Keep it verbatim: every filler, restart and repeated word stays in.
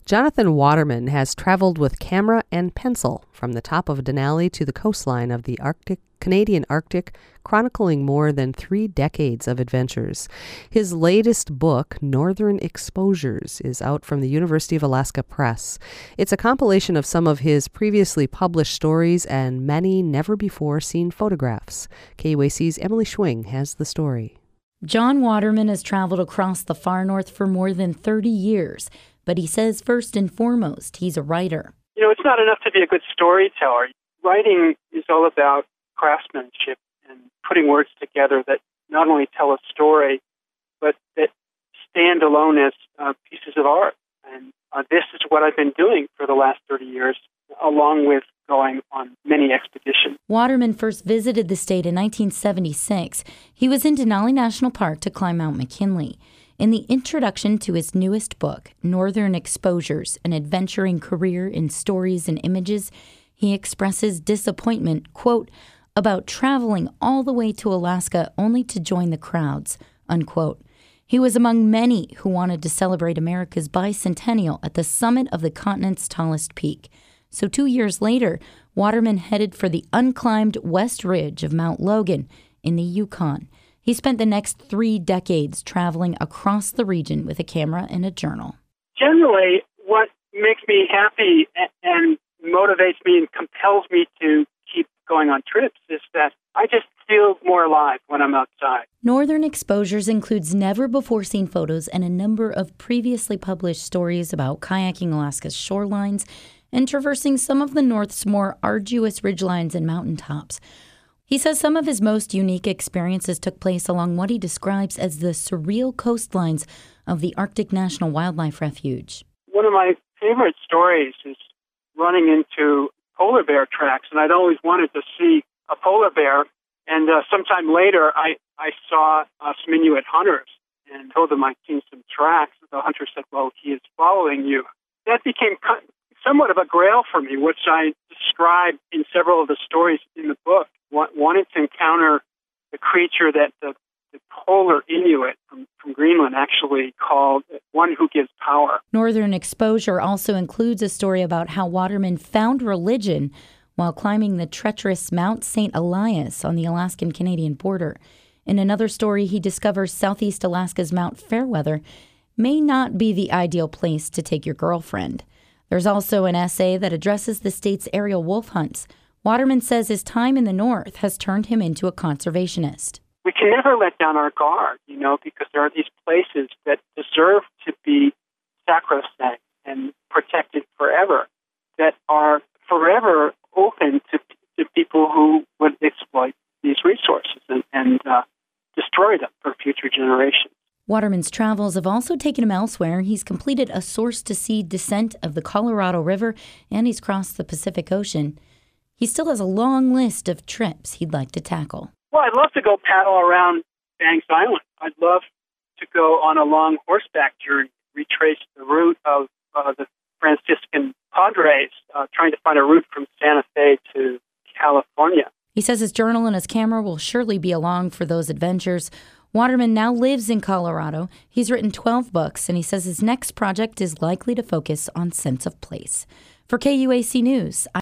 Jonathan Waterman has traveled with camera and pencil from the top of Denali to the coastline of the Arctic, Canadian Arctic, chronicling more than three decades of adventures. His latest book, Northern Exposures, is out from the University of Alaska Press. It's a compilation of some of his previously published stories and many never-before-seen photographs. K U A C's Emily Schwing has the story. John Waterman has traveled across the far north for more than thirty years. But he says first and foremost, he's a writer. You know, it's not enough to be a good storyteller. Writing is all about craftsmanship and putting words together that not only tell a story, but that stand alone as uh, pieces of art. And uh, this is what I've been doing for the last thirty years, along with going on many expeditions. Waterman first visited the state in nineteen seventy-six. He was in Denali National Park to climb Mount McKinley. In the introduction to his newest book, Northern Exposures, an adventuring career in stories and images, he expresses disappointment, quote, about traveling all the way to Alaska only to join the crowds, unquote. He was among many who wanted to celebrate America's bicentennial at the summit of the continent's tallest peak. So two years later, Waterman headed for the unclimbed West Ridge of Mount Logan in the Yukon. He spent the next three decades traveling across the region with a camera and a journal. Generally, what makes me happy and motivates me and compels me to keep going on trips is that I just feel more alive when I'm outside. Northern Exposures includes never-before-seen photos and a number of previously published stories about kayaking Alaska's shorelines and traversing some of the North's more arduous ridgelines and mountaintops. He says some of his most unique experiences took place along what he describes as the surreal coastlines of the Arctic National Wildlife Refuge. One of my favorite stories is running into polar bear tracks, and I'd always wanted to see a polar bear. And uh, sometime later, I, I saw uh, some Inuit hunters and told them I'd seen some tracks. The hunter said, well, he is following you. That became somewhat of a grail for me, which I describe in several of the stories in the book. Wanted to encounter the creature that the, the polar Inuit from, from Greenland actually called one who gives power. Northern Exposure also includes a story about how Waterman found religion while climbing the treacherous Mount Saint Elias on the Alaskan-Canadian border. In another story, he discovers southeast Alaska's Mount Fairweather may not be the ideal place to take your girlfriend. There's also an essay that addresses the state's aerial wolf hunts. Waterman says his time in the North has turned him into a conservationist. We can never let down our guard, you know, because there are these places that deserve to be sacrosanct and protected forever, that are forever open to, to people who would exploit these resources and, and uh, destroy them for future generations. Waterman's travels have also taken him elsewhere. He's completed a source-to-sea descent of the Colorado River, and he's crossed the Pacific Ocean. He still has a long list of trips he'd like to tackle. Well, I'd love to go paddle around Banks Island. I'd love to go on a long horseback journey, retrace the route of uh, the Franciscan Padres, uh, trying to find a route from Santa Fe to California. He says his journal and his camera will surely be along for those adventures. Waterman now lives in Colorado. He's written twelve books, and he says his next project is likely to focus on sense of place. For K U A C News,